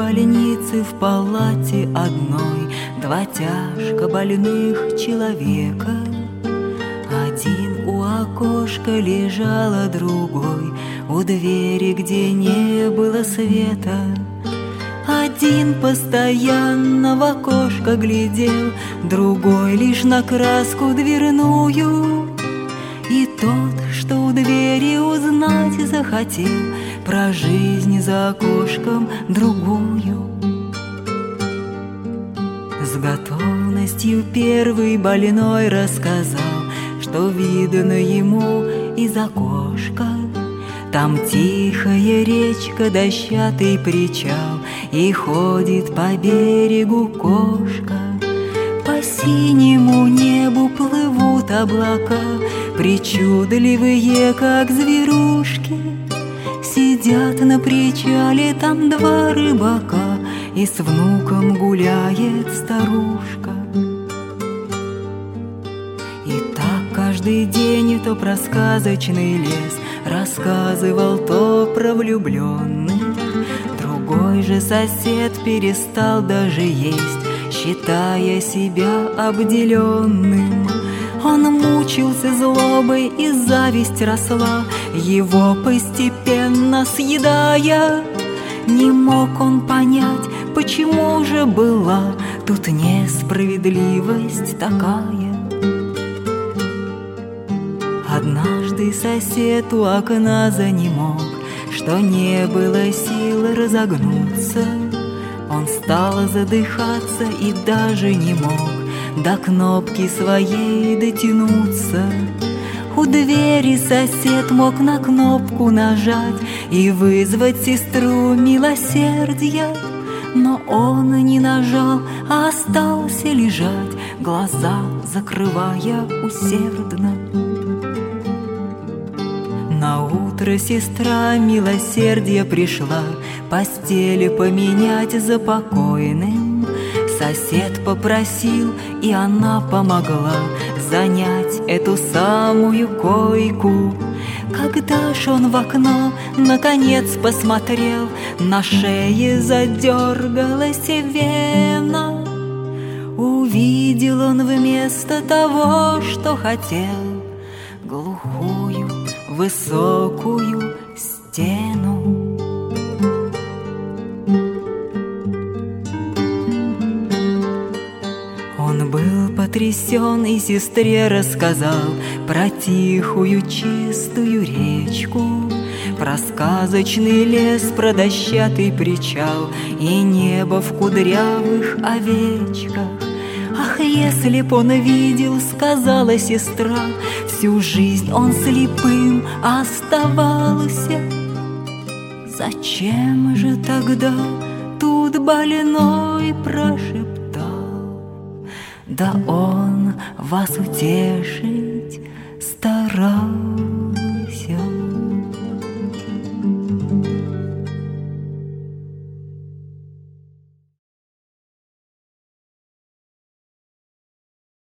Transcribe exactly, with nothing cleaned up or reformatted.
больнице в палате одной два тяжко больных человека. Один у окошка лежал, а другой у двери, где не было света. Один постоянно в окошко глядел, другой лишь на краску дверную. И тот, что у двери, узнать захотел про жизнь за окошком другую. С готовностью первый больной рассказал, что видно ему из окошка. Там тихая речка, дощатый причал, и ходит по берегу кошка. По синему небу плывут облака, причудливые, как зверушки. Сидят на причале там два рыбака, и с внуком гуляет старушка. И так каждый день то про сказочный лес рассказывал, то про влюбленных. Другой же сосед перестал даже есть, считая себя обделенным. Он мучился злобой, и зависть росла, его постепенно съедая. Не мог он понять, почему же была тут несправедливость такая. Однажды сосед у окна занемог, что не было сил разогнуться. Он стал задыхаться и даже не мог до кнопки своей дотянуться. У двери сосед мог на кнопку нажать и вызвать сестру милосердия, но он не нажал, а остался лежать, глаза закрывая усердно. Наутро сестра милосердия пришла постели поменять за покойным. Сосед попросил, и она помогла занять эту самую койку. Когда ж он в окно наконец посмотрел, на шее задергалась вена. Увидел он вместо того, что хотел, глухую высокую стену. Он был потрясен и сестре рассказал про тихую чистую речку, про сказочный лес, про дощатый причал и небо в кудрявых овечках. Ах, если б он видел, сказала сестра, всю жизнь он слепым оставался. Зачем же тогда тут больной прошептал? Да он вас утешить старался.